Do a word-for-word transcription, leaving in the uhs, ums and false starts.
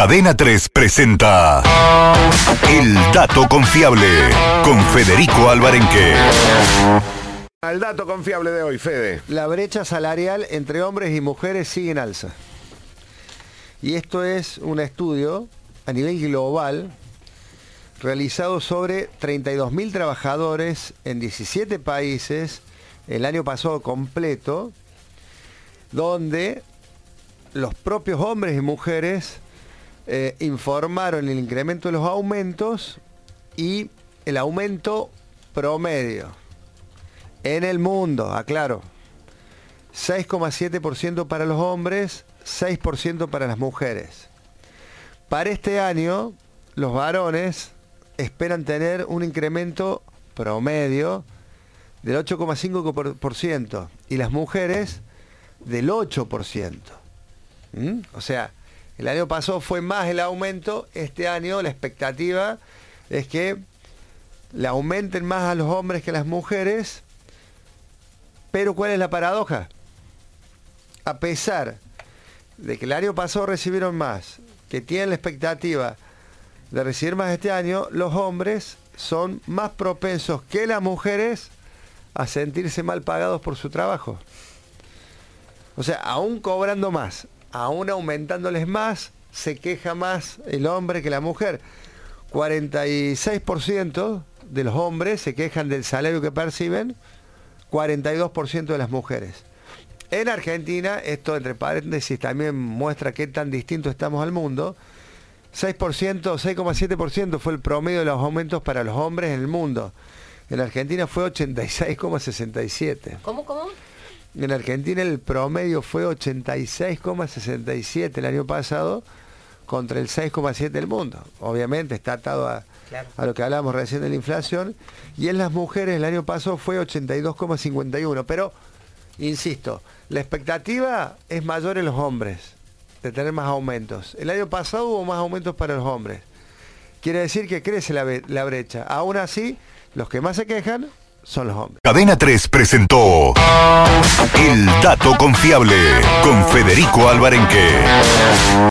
Cadena tres presenta El Dato Confiable con Federico Alvarenque. El dato confiable de hoy, Fede. La brecha salarial entre hombres y mujeres sigue en alza. Y esto es un estudio a nivel global realizado sobre treinta y dos mil trabajadores en diecisiete países el año pasado completo, donde los propios hombres y mujeres eh, informaron el incremento de los aumentos y el aumento promedio en el mundo, aclaro, seis coma siete por ciento para los hombres, seis por ciento para las mujeres. Para este año, los varones esperan tener un incremento promedio del ocho coma cinco por ciento y las mujeres del ocho por ciento. ¿Mm? O sea, el año pasado fue más el aumento, este año la expectativa es que le aumenten más a los hombres que a las mujeres, pero ¿cuál es la paradoja? A pesar de que el año pasado recibieron más, que tienen la expectativa de recibir más este año, los hombres son más propensos que las mujeres a sentirse mal pagados por su trabajo. O sea, aún cobrando más, aún aumentándoles más, se queja más el hombre que la mujer. cuarenta y seis por ciento de los hombres se quejan del salario que perciben, cuarenta y dos por ciento de las mujeres. En Argentina, esto entre paréntesis también muestra qué tan distinto estamos al mundo, seis por ciento, seis coma siete por ciento fue el promedio de los aumentos para los hombres en el mundo. En Argentina fue ochenta y seis coma sesenta y siete. ¿Cómo, cómo? En Argentina el promedio fue ochenta y seis coma sesenta y siete el año pasado contra el seis coma siete del mundo. Obviamente está atado a, claro. a lo que hablábamos recién de la inflación. Y en las mujeres el año pasado fue ochenta y dos coma cincuenta y uno. Pero, insisto, la expectativa es mayor en los hombres, de tener más aumentos. El año pasado hubo más aumentos para los hombres. Quiere decir que crece la, la brecha. Aún así, los que más se quejan son los hombres. Cadena tres presentó El Dato Confiable con Federico Alvarenque.